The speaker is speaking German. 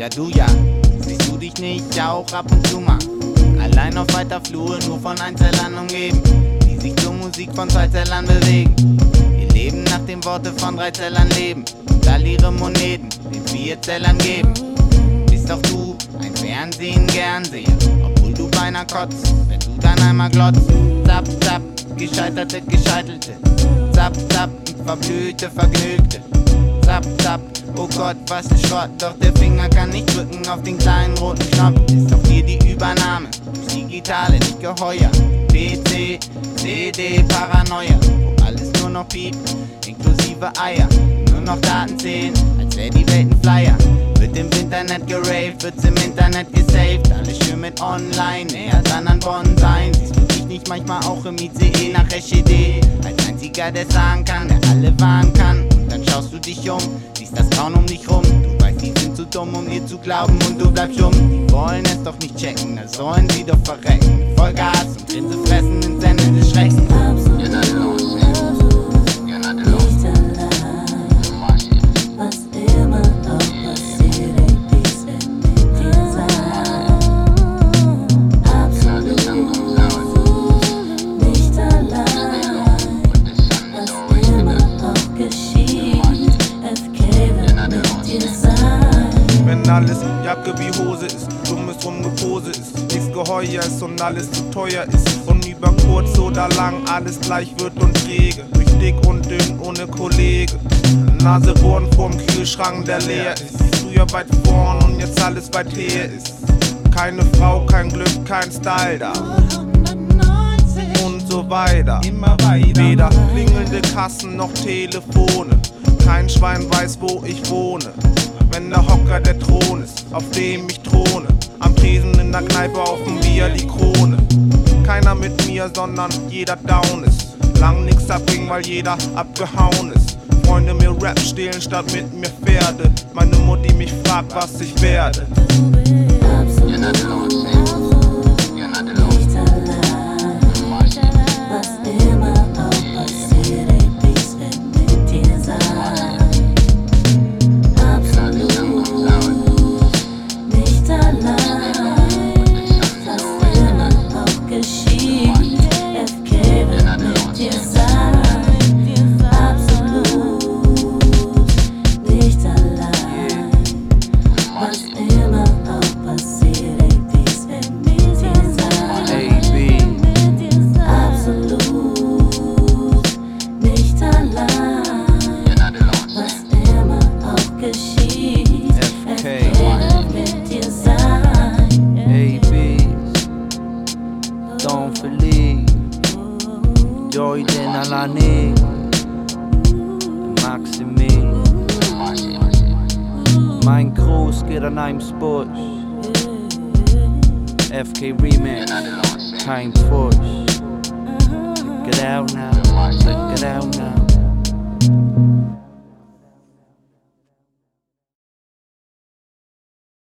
Ja du ja, siehst du dich nicht auch ab und zu mal allein auf weiter Flur, nur von Einzellern umgeben, die sich zur Musik von Zweizellern bewegen. Ihr Leben nach den Worte von Dreizellern leben und all ihre Moneten den Vierzellern geben. Bist doch du ein Fernsehen Gernseher, obwohl du beinahe kotzt, wenn du dann einmal glotzt. Zap, zap, gescheiterte, gescheitelte, zap, zap, verblühte, vergnügte, zap, zap, oh Gott, was ist Schrott, doch der Finger kann nicht drücken auf den kleinen roten Knopf. Ist doch hier die Übernahme, digitale, nicht geheuer, PC, CD, Paranoia, wo alles nur noch piept, inklusive Eier, nur noch Daten zählen, als wär die Welt ein Flyer. Wird im Internet geraved, wird's im Internet gesaved, alles schön mit online, näher dran an Bonn sein. Siehst du dich nicht manchmal auch im ICE nach SED, als einziger, der sagen kann, der alle warnen kann? Und dann schaust du dich um, siehst das Grauen um dich rum, du weißt, die sind zu dumm, um dir zu glauben und du bleibst stumm. Die wollen es doch nicht checken, da sollen sie doch verrecken. Vollgas und Grinse fressen ins Ende des Schreckens. You're not alone, you're not alone. Was immer auch passiert, dies mit dir sein. Absolut nicht allein. Was immer auch geschieht, FK wird mit dir sein. Wenn alles Jacke wie Hose ist, dummes Rumgepose ist, nichts geheuer ist und alles zu teuer ist. Und über kurz oder lang alles gleich wird und träge, durch dick und dünn ohne Kollege. Nase bohren vorm Kühlschrank, der leer ist. Früher weit vorn und jetzt alles weit her ist. Keine Frau, kein Glück, kein Style da. Und so weiter. Immer weiter. Weder klingelnde Kassen noch Telefone. Kein Schwein weiß, wo ich wohne. Wenn der Hocker der Thron ist, auf dem ich throne. Am Tresen in der Kneipe auf dem Bier die Krone. Keiner mit mir, sondern jeder down ist. Lang nix abging, weil jeder abgehauen ist. Freunde mir Rap stehlen statt mit mir Pferde. Meine Mutti mich fragt, was ich werde. You're not alone, you're not alone. Was immer auch passiert, dies wird mit dir sein. Absolut nicht allein. Was immer auch geschieht, FK wird mit dir sein. Absolut nicht allein. Was immer auch passiert, dies wird mit dir sein. Absolut nicht allein. Was immer auch geschieht, FK wird mit dir sein. ABs, don't believe. Joy den Alani, Maximi. Mein Gruß geht an einem Spush. FK Remix, kein Push. Check it out now, check it out now.